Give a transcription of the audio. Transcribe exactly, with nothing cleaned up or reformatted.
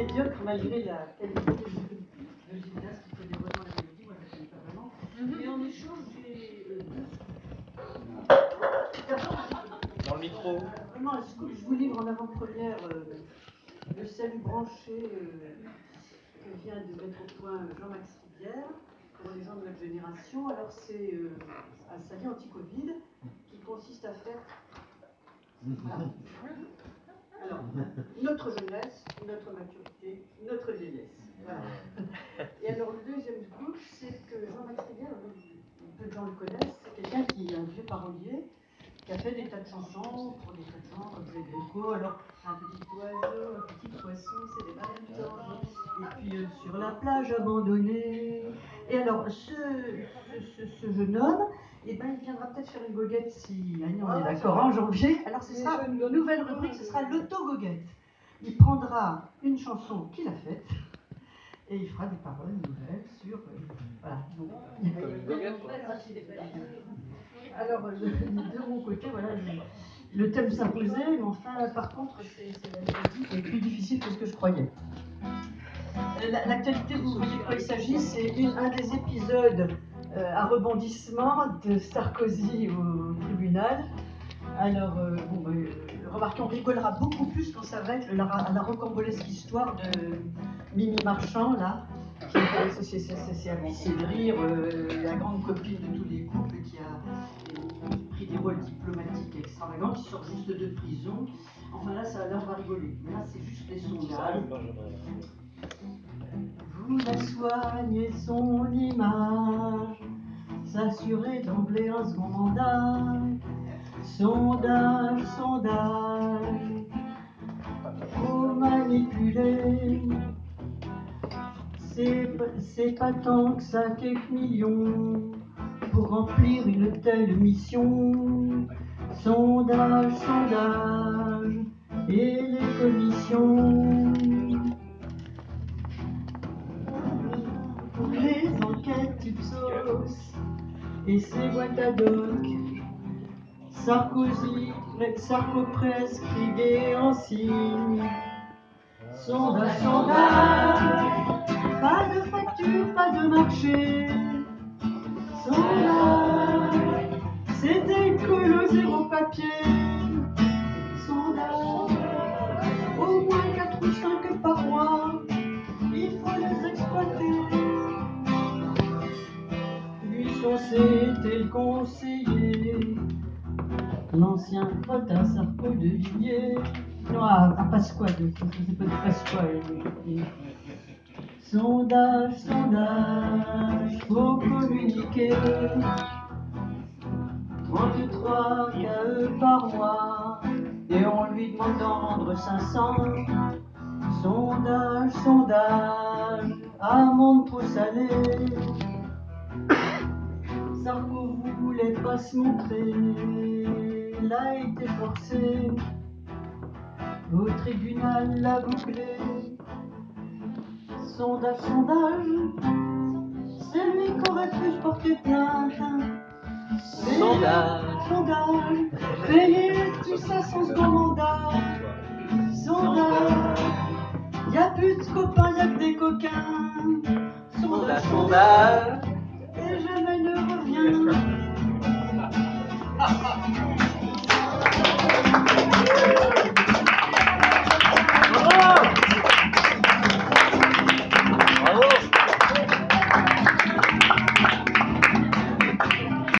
médiocre malgré la qualité de gymnaste qui connaît vraiment la mélodie, moi je ne connais pas vraiment. Mm-hmm. Mais en échange, j'ai euh, deux. Dans le micro. Euh, vraiment, je vous livre en avant-première euh, le salut branché euh, que vient de mettre au point Jean-Max Rivière pour les gens de notre génération. Alors c'est euh, un salut anti-Covid qui consiste à faire. Voilà. Alors, notre jeunesse, notre maturité, notre vieillesse. Voilà. Et alors, le deuxième groupe, c'est que Jean-Max Rivière, peu de gens le connaissent, c'est quelqu'un qui est un vieux parolier, qui a fait des tas de chansons pour des tas de gens, comme José Greco. Alors, un petit oiseau, un petit poisson, c'est des malentendants. Et puis, euh, sur la plage abandonnée. Et alors, ce, ce, ce, ce jeune homme, eh ben, il viendra peut-être faire une goguette si Annie, on est d'accord, en janvier. Alors, ce sera une nouvelle rubrique, ce sera l'auto-goguette. Il prendra une chanson qu'il a faite et il fera des paroles nouvelles sur. Euh, voilà. Donc, comme une goguette, quoi. Alors, de, de mon côté, voilà, le, le thème s'imposait, mais enfin, par contre, c'est, c'est la mélodie qui est plus difficile que ce que je croyais. L'actualité, vous voyez de quoi il s'agit, c'est une, un des épisodes euh, à rebondissement de Sarkozy au tribunal. Alors, euh, bon, euh, remarquez, on rigolera beaucoup plus quand ça va être la, la rocambolesque histoire de Mimi Marchand, là. C'est, c'est, c'est, c'est à pisser de rire, euh, la grande copine de tous les couples qui a euh, pris des rôles diplomatiques extravagants, qui sort juste de prison. Enfin là, ça, là on va rigoler. Mais là, c'est juste les sondages. Vous la soignez son image, s'assurer d'emblée un second mandat. Sondage, sondage, faut manipuler. C'est, c'est pas tant que ça, quelques millions pour remplir une telle mission. Sondage, sondage, et les commissions. Pour les enquêtes Ipsos et ses boîtes ad hoc. Sarkozy, Sarko-Presse, crié en signe. Sondage, sondage, pas de facture, pas de marché. Sondage, c'était écolo, zéro papier. Sondage, au moins quatre ou cinq par mois, il faut les exploiter. Lui, c'était le conseiller. L'ancien pote à Sarko de Villiers. Non, à, à Pasqua, c'est pas de Pasqua. Et, et. Sondage, sondage, faut communiquer. trente-trois K E par mois, et on lui demande d'en rendre cinq cents. Sondage, sondage, amende trop salée. Sarko voulait pas se montrer. Il a été forcé, au tribunal l'a bouclé. Sondage, sondage, c'est lui qui aurait pu se porter plainte. Sondage, sondage, payer tout ça sans second mandat. Sondage, y'a plus de copains, y'a que des coquins. Sondage, sondage, et jamais ne revient.